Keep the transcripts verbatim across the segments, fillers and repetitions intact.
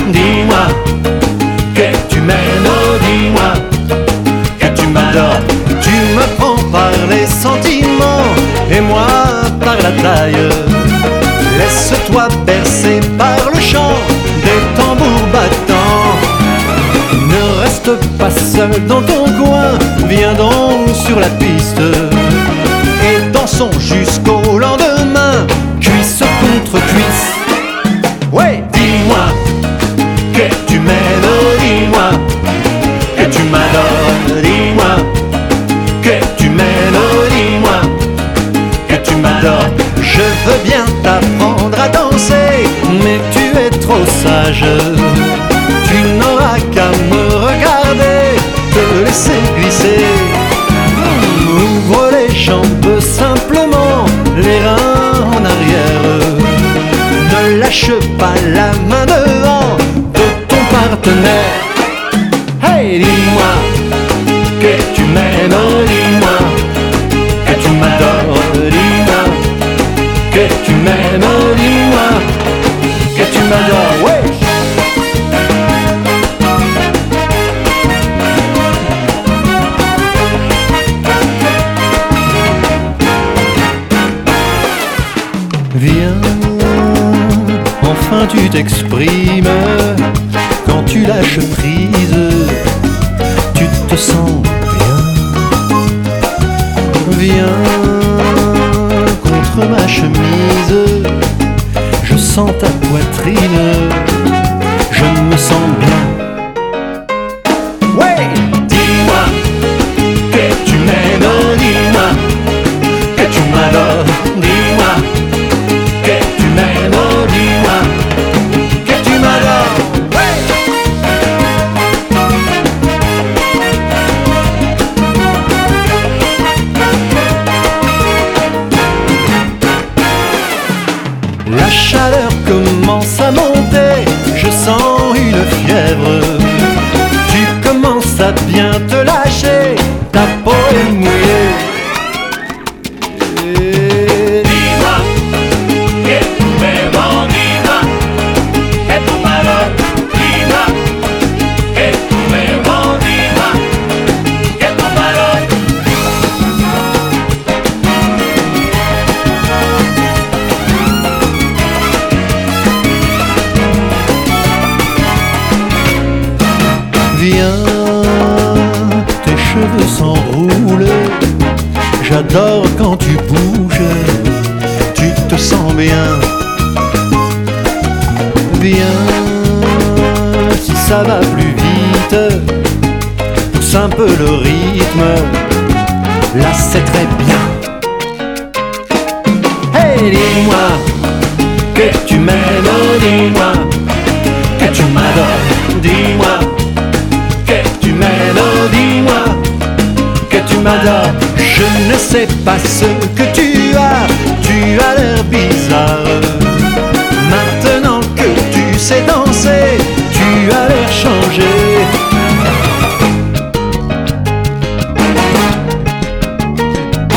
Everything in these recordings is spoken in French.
dis-moi que tu m'aimes, oh dis-moi que tu m'adores. Tu me prends par les sentiments et moi par la taille. Laisse-toi bercer par le chant des tambours battants. Ne reste pas seul dans ton coin, viens donc sur la piste et dansons jusqu'au lendemain, cuisse contre cuisse. Ouais, dis-moi que tu m'aimes, dis-moi que tu m'adores, dis-moi que tu m'aimes, dis-moi que tu m'adores. Je veux bien t'apprendre à danser, mais tu es trop sage. Tu n'auras qu'à me regarder, te laisser glisser. Ouvre les jambes simplement, les reins en arrière. Ne lâche pas la main devant de ton partenaire. Hey, dis-moi que tu m'aimes, dis-moi que tu m'adores, dis-moi que tu m'aimes, dis-moi que tu m'adores. Ouais. Viens, enfin tu t'exprimes. Quand tu lâches prise, tu te sens bien. Viens contre ma chemise, je sens ta poitrine, je me sens bien. Ouais, dis-moi que tu m'aimes, dis-moi que tu m'adores, dis-moi que tu m'aimes, dis-moi que tu m'adores. Ouais. La chaleur commence à monter, je sens une fièvre. Tu commences à bien te lâcher, ta peau est mouillée. Dis-moi que tu m'aimes, dis-moi que tu m'adores. Dis-moi que tu m'aimes, dis-moi que tu m'adores. Viens, tes cheveux s'enroulent, j'adore quand tu bouges, tu te sens bien. Viens, si ça va plus vite, pousse un peu le rythme, là c'est très bien. Hey, dis-moi que tu m'aimes, dis-moi que tu m'adores, dis-moi que tu m'aimes, dis-moi que tu m'adores. Je ne sais pas ce que tu as, tu as l'air bizarre. Maintenant que tu sais danser, tu as l'air changé.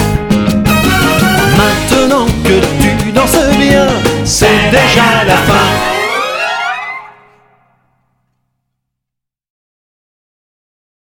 Maintenant que tu danses bien, c'est déjà la fin.